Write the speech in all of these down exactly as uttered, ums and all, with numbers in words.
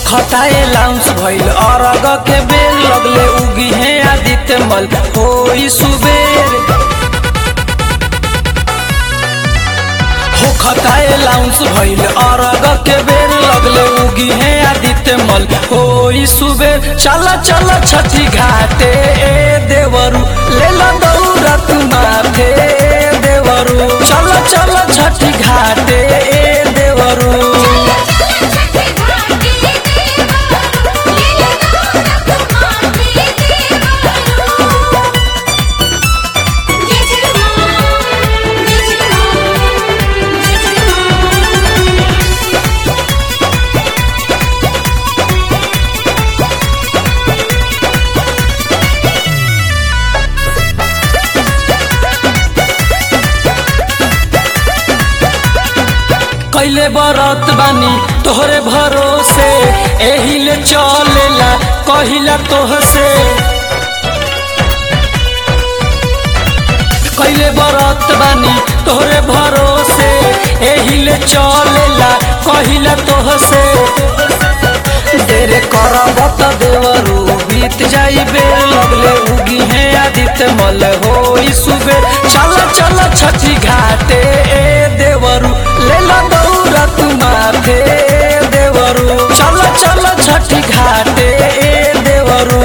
खताए loans भइल अरग के बेल लगले उगी है आदित्य मल होई सुबेर हो खताए लाउंस भइल अरग के बेल लगले उगी है आदित्य मल होई सुबेर चल चल छठी घाटे ए देवरू ले ला दौरा तू माथे देवरू चल चल छठी घाटे ए देवरू कैले बरत बानी तोहरे भरोसे एहिले चलेला कहिला तोहसे कैले बरत बानी तोहरे भरोसे एहिले चलेला कहिला तोहसे देरे करब त देवरू बीत जाई बेर लगले उगी है आदित्य मल होई सुबेर चल चल छठी घाटे ए देवरू ले ला दौरा तू माथे देवरू चल चल छठी घाटे ए देवरू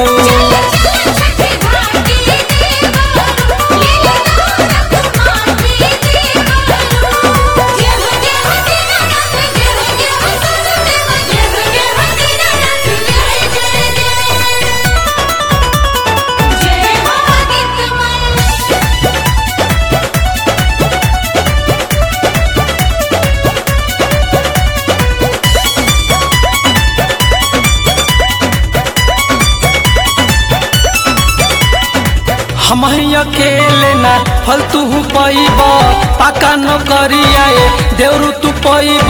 हम अकेले ना फलतू पैब पाका न करिया देवरू तू पैब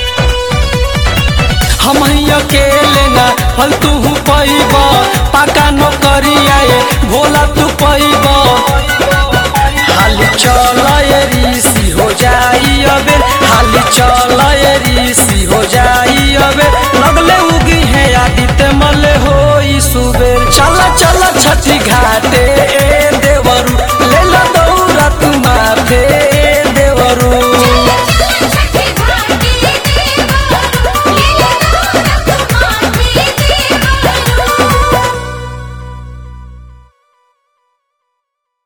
हम अकेले ना फलतू पैब पाका